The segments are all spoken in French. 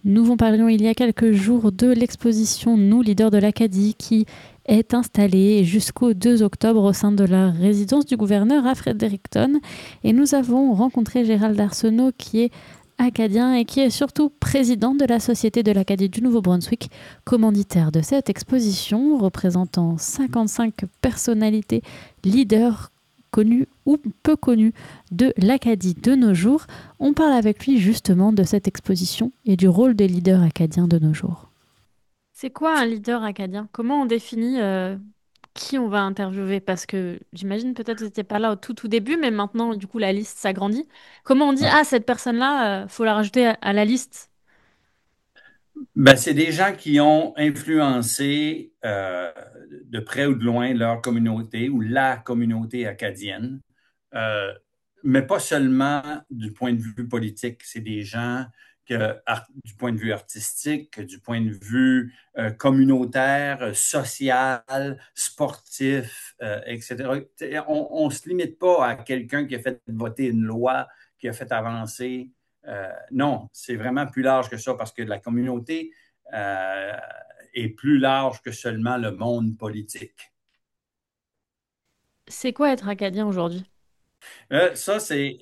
Nous vous parlions il y a quelques jours de l'exposition Nous, leaders de l'Acadie, qui est installée jusqu'au 2 octobre au sein de la résidence du gouverneur à Fredericton. Et nous avons rencontré Gérald Arsenault, qui est acadien et qui est surtout président de la Société de l'Acadie du Nouveau-Brunswick, commanditaire de cette exposition, représentant 55 personnalités leaders connues ou peu connues de l'Acadie de nos jours. On parle avec lui justement de cette exposition et du rôle des leaders acadiens de nos jours. C'est quoi un leader acadien? Comment on définit qui on va interviewer? Parce que j'imagine peut-être que vous n'étiez pas là au tout début, mais maintenant, du coup, la liste s'agrandit. Comment on dit, Ouais. ah, cette personne-là, faut la rajouter à la liste? Ben, c'est des gens qui ont influencé de près ou de loin leur communauté ou la communauté acadienne, Euh, mais pas seulement du point de vue politique. C'est des gens du point de vue artistique, du point de vue communautaire, social, sportif, etc. On ne se limite pas à quelqu'un qui a fait voter une loi, qui a fait avancer. Non, c'est vraiment plus large que ça parce que la communauté euh, est plus large que seulement le monde politique. C'est quoi être acadien aujourd'hui? Ça,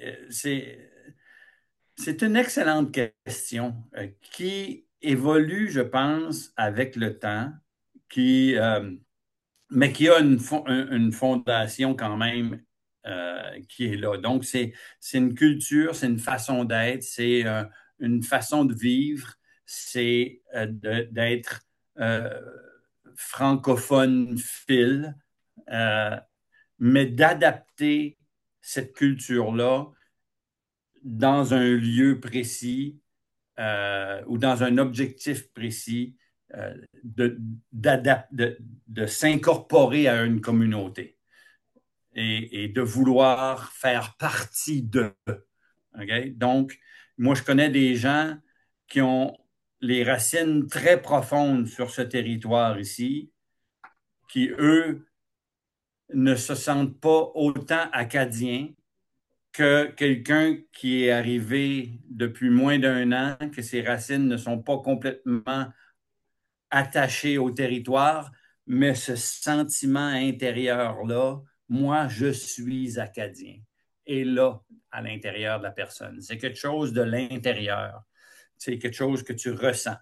c'est une excellente question qui évolue, je pense, avec le temps, qui, mais qui a une fondation quand même qui est là. Donc, c'est une culture, c'est une façon d'être, c'est une façon de vivre, c'est d'être euh, francophone phil, euh, mais d'adapter cette culture-là dans un lieu précis ou dans un objectif précis euh, de, de s'incorporer à une communauté et de vouloir faire partie d'eux. Okay? Donc, moi, je connais des gens qui ont les racines très profondes sur ce territoire ici, qui, eux, ne se sentent pas autant acadiens que quelqu'un qui est arrivé depuis moins d'un an, que ses racines ne sont pas complètement attachées au territoire, mais ce sentiment intérieur-là, moi, je suis acadien. Et là, à l'intérieur de la personne. C'est quelque chose de l'intérieur. C'est quelque chose que tu ressens.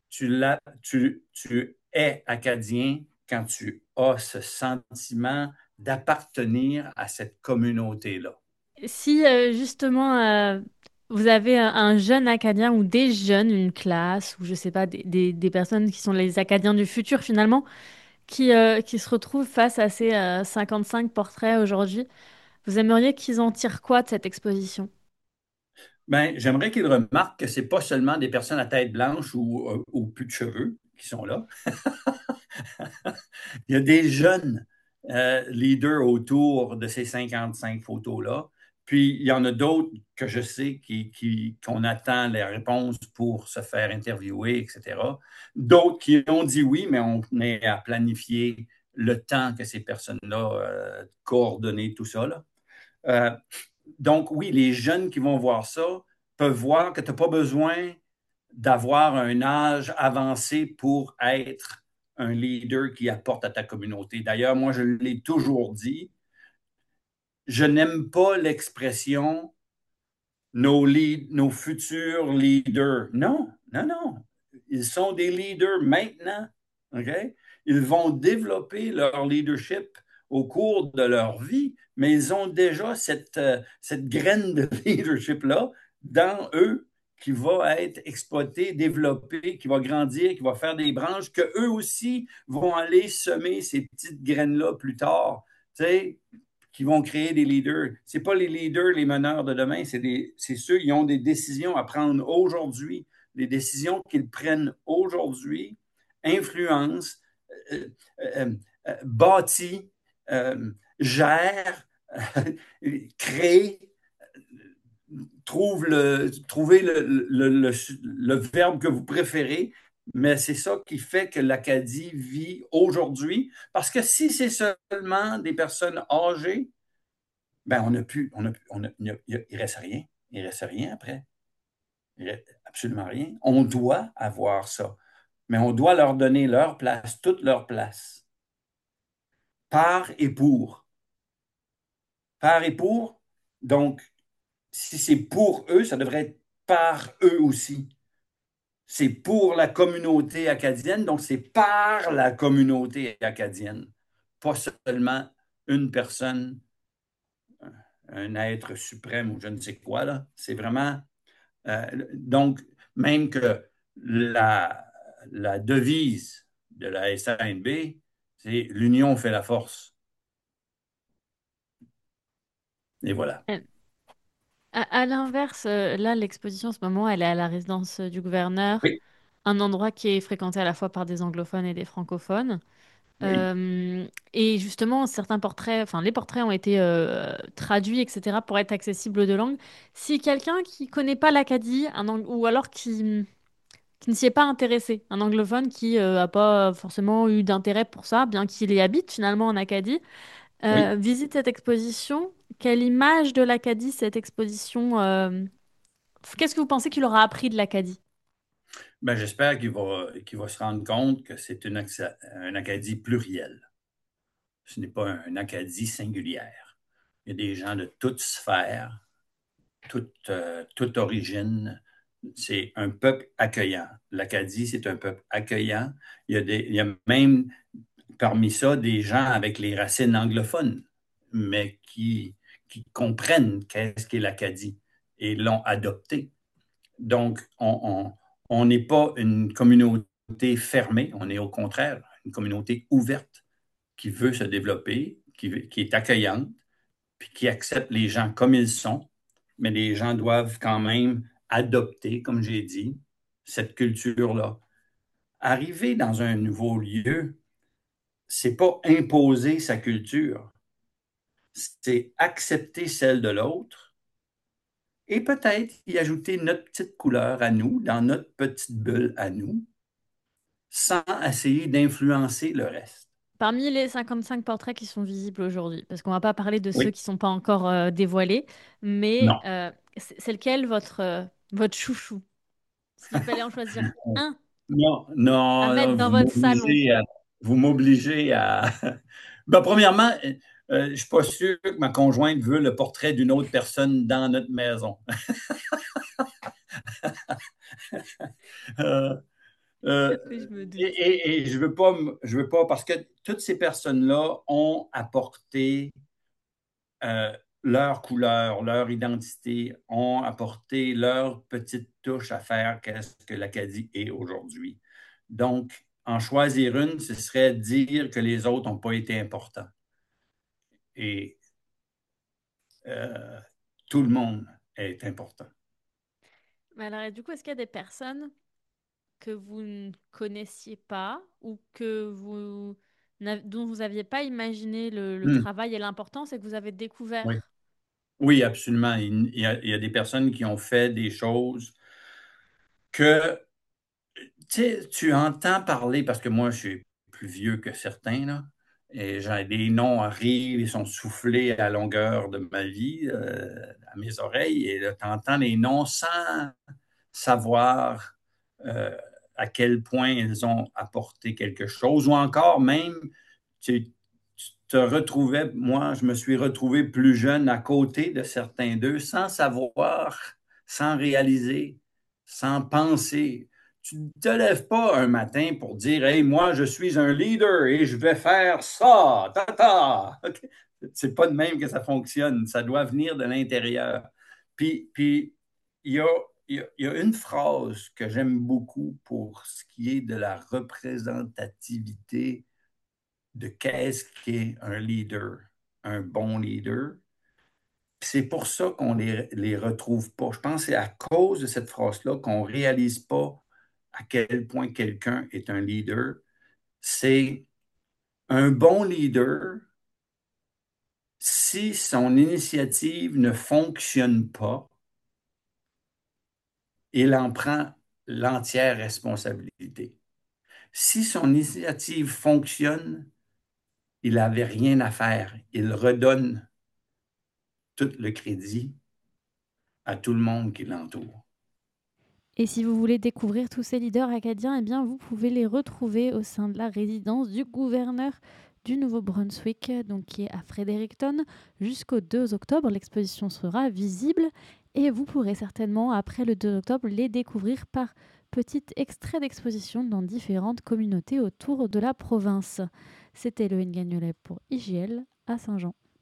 Tu es acadien quand tu as ce sentiment d'appartenir à cette communauté-là. Si justement vous avez un jeune Acadien ou des jeunes, une classe, ou je sais pas, des personnes qui sont les Acadiens du futur finalement, qui se retrouvent face à ces 55 portraits aujourd'hui, vous aimeriez qu'ils en tirent quoi de cette exposition? Ben, j'aimerais qu'il remarque que c'est pas seulement des personnes à tête blanche ou plus de cheveux qui sont là. Il y a des jeunes leaders autour de ces 55 photos-là. Puis, il y en a d'autres que je sais qu'on attend les réponses pour se faire interviewer, etc. D'autres qui ont dit oui, mais on est à planifier le temps que ces personnes-là coordonner tout ça, là. Euh, donc, oui, les jeunes qui vont voir ça peuvent voir que tu n'as pas besoin d'avoir un âge avancé pour être un leader qui apporte à ta communauté. D'ailleurs, moi, je l'ai toujours dit, je n'aime pas l'expression nos futurs leaders. Non, non, non. Ils sont des leaders maintenant. OK? Ils vont développer leur leadership au cours de leur vie, mais ils ont déjà cette graine de leadership-là dans eux qui va être exploitée, développée, qui va grandir, qui va faire des branches, que eux aussi vont aller semer ces petites graines-là plus tard. Tu sais, qui vont créer des leaders. Ce pas les leaders, les meneurs de demain, c'est ceux qui ont des décisions à prendre aujourd'hui. Les décisions qu'ils prennent aujourd'hui influencent, euh, euh, bâtissent, gèrent, créent, trouvez le verbe que vous préférez, mais c'est ça qui fait que l'Acadie vit aujourd'hui. Parce que si c'est seulement des personnes âgées, ben on n'a plus, on a, il reste rien. Il reste rien après. absolument rien. On doit avoir ça, mais on doit leur donner leur place, toute leur place, par et pour. Par et pour, donc, si c'est pour eux, ça devrait être par eux aussi. C'est pour la communauté acadienne, donc c'est par la communauté acadienne, pas seulement une personne, un être suprême ou je ne sais quoi, là. C'est vraiment... donc, même que la devise de la SANB, c'est l'union fait la force. Et voilà. À l'inverse, là, l'exposition en ce moment, elle est à la résidence du gouverneur, Oui, un endroit qui est fréquenté à la fois par des anglophones et des francophones. oui, Euh, et justement, certains portraits, enfin, les portraits ont été traduits, etc., pour être accessibles aux deux langues. Si quelqu'un qui connaît pas l'Acadie, ou alors qui ne s'y est pas intéressé, un anglophone qui a pas forcément eu d'intérêt pour ça, bien qu'il y habite finalement en Acadie, oui. visite cette exposition. Quelle image de l'Acadie cette exposition qu'est-ce que vous pensez qu'il aura appris de l'Acadie? Ben, j'espère qu'il va se rendre compte que c'est un Acadie pluriel. Ce n'est pas un Acadie singulière. Il y a des gens de toutes sphères, toute origine. C'est un peuple accueillant. L'Acadie, c'est un peuple accueillant. Il y a même parmi ça des gens avec les racines anglophones, mais qui comprennent qu'est-ce qu'est l'Acadie et l'ont adopté. Donc, on n'est pas une communauté fermée, on est au contraire une communauté ouverte qui veut se développer, qui est accueillante, puis qui accepte les gens comme ils sont, mais les gens doivent quand même adopter, comme j'ai dit, cette culture-là. Arriver dans un nouveau lieu, c'est pas imposer sa culture, c'est accepter celle de l'autre et peut-être y ajouter notre petite couleur à nous, dans notre petite bulle à nous, sans essayer d'influencer le reste. Parmi les 55 portraits qui sont visibles aujourd'hui, parce qu'on va pas parler de ceux Oui, qui sont pas encore dévoilés, mais non. c'est lequel votre chouchou? S'il fallait en choisir un Non, à non, mettre non, dans votre salon. vous m'obligez à. Ben, premièrement, je suis pas sûr que ma conjointe veut le portrait d'une autre personne dans notre maison. Euh, euh, Oui, je me doute. et je veux pas, parce que toutes ces personnes-là ont apporté leur couleur, leur identité, ont apporté leur petite touche à faire qu'est-ce que l'Acadie est aujourd'hui. Donc, en choisir une, ce serait dire que les autres n'ont pas été importants. Et euh, tout le monde est important. Mais alors, et du coup, est-ce qu'il y a des personnes que vous ne connaissiez pas ou dont vous n'aviez pas imaginé le Hmm, travail et l'importance et que vous avez oui. découvert? Oui, absolument. Il y a des personnes qui ont fait des choses que tu sais, tu entends parler, parce que moi, je suis plus vieux que certains, là, et des noms arrivent, ils sont soufflés à longueur de ma vie, à mes oreilles, et là, tu entends les noms sans savoir euh, à quel point ils ont apporté quelque chose, ou encore même, tu te retrouvais, moi, je me suis retrouvé plus jeune à côté de certains d'eux, sans savoir, sans réaliser, sans penser. Tu ne te lèves pas un matin pour dire, hey, moi, je suis un leader et je vais faire ça, ta ta. Okay? C'est pas de même que ça fonctionne. Ça doit venir de l'intérieur. Puis il y a, il y a une phrase que j'aime beaucoup pour ce qui est de la représentativité de qu'est-ce qu'est un leader, un bon leader. C'est pour ça qu'on les retrouve pas. Je pense que c'est à cause de cette phrase-là qu'on ne réalise pas à quel point quelqu'un est un leader. C'est un bon leader, si son initiative ne fonctionne pas, il en prend l'entière responsabilité. Si son initiative fonctionne, il n'avait rien à faire. Il redonne tout le crédit à tout le monde qui l'entoure. Et si vous voulez découvrir tous ces leaders acadiens, eh bien, vous pouvez les retrouver au sein de la résidence du gouverneur du Nouveau-Brunswick, donc qui est à Fredericton, jusqu'au 2 octobre. L'exposition sera visible et vous pourrez certainement, après le 2 octobre, les découvrir par petits extraits d'exposition dans différentes communautés autour de la province. C'était Loïne Gagnolet pour IGL à Saint-Jean.